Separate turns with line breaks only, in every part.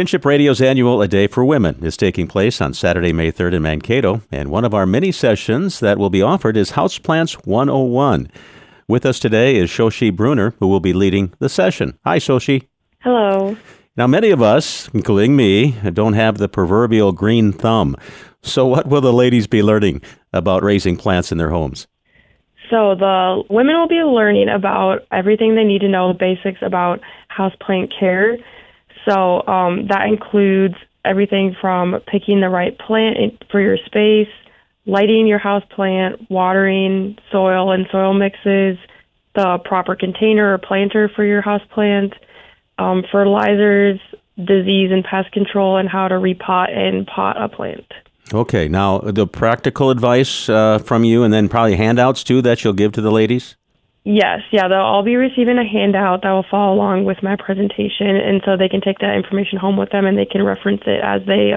Kinship Radio's annual A Day for Women is taking place on Saturday, May 3rd in Mankato, and one of our mini sessions that will be offered is Houseplants 101. With us today is Shoshi Bruner, who will be leading the session. Hi, Shoshi.
Hello.
Now, many of us, including me, don't have the proverbial green thumb. So what will the ladies be learning about raising plants in their homes?
So the women will be learning about everything they need to know, the basics about houseplant care. So that includes everything from picking the right plant for your space, lighting your houseplant, watering, soil and soil mixes, the proper container or planter for your houseplant, fertilizers, disease and pest control, and how to repot and pot a plant.
Okay, now the practical advice from you, and then probably handouts too that you'll give to the ladies?
Yes, they'll all be receiving a handout that will follow along with my presentation, and so they can take that information home with them and they can reference it as they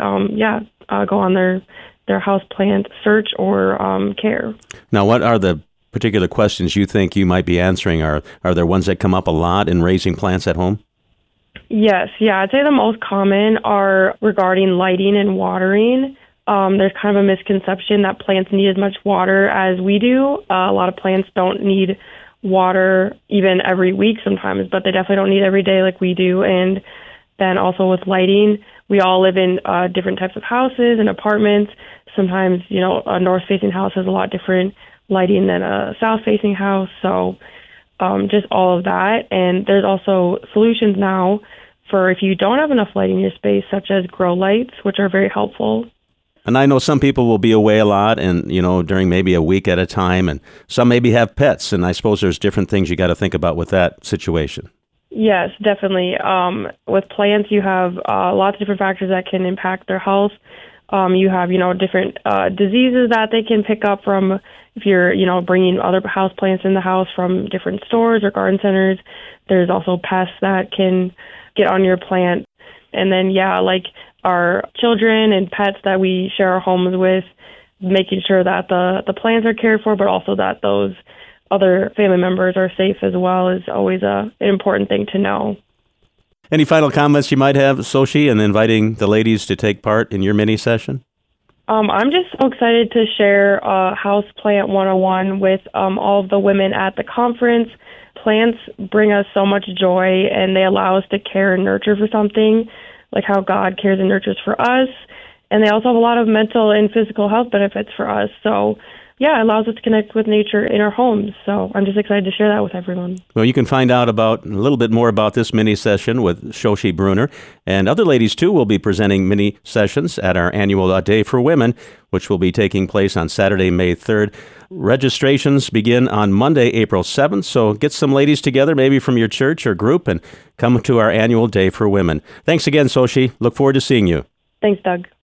go on their houseplant search or care. Now,
what are the particular questions you think you might be answering? Are there ones that come up a lot in raising plants at home?
Yes, I'd say the most common are regarding lighting and watering. There's kind of a misconception that plants need as much water as we do. A lot of plants don't need water even every week sometimes, but they definitely don't need every day like we do. And then also with lighting, we all live in different types of houses and apartments. Sometimes, a north-facing house has a lot different lighting than a south-facing house. So just all of that. And there's also solutions now for if you don't have enough lighting in your space, such as grow lights, which are very helpful.
And I know some people will be away a lot and, during maybe a week at a time, and some maybe have pets, and I suppose there's different things you got to think about with that situation.
Yes, definitely. With plants, you have lots of different factors that can impact their health. You have, different diseases that they can pick up from if you're, bringing other house plants in the house from different stores or garden centers. There's also pests that can get on your plant. And then, like our children and pets that we share our homes with, making sure that the plants are cared for, but also that those other family members are safe as well is always an important thing to know.
Any final comments you might have, Shoshi, in inviting the ladies to take part in your mini session?
I'm just so excited to share Houseplant 101 with all of the women at the conference. Plants bring us so much joy, and they allow us to care and nurture for something, like how God cares and nurtures for us. And they also have a lot of mental and physical health benefits for us. So, it allows us to connect with nature in our homes. So I'm just excited to share that with everyone.
Well, you can find out a little bit more about this mini session with Shoshi Bruner. And other ladies, too, will be presenting mini sessions at our annual A Day for Women, which will be taking place on Saturday, May 3rd. Registrations begin on Monday, April 7th. So get some ladies together, maybe from your church or group, and come to our annual Day for Women. Thanks again, Shoshi. Look forward to seeing you.
Thanks, Doug.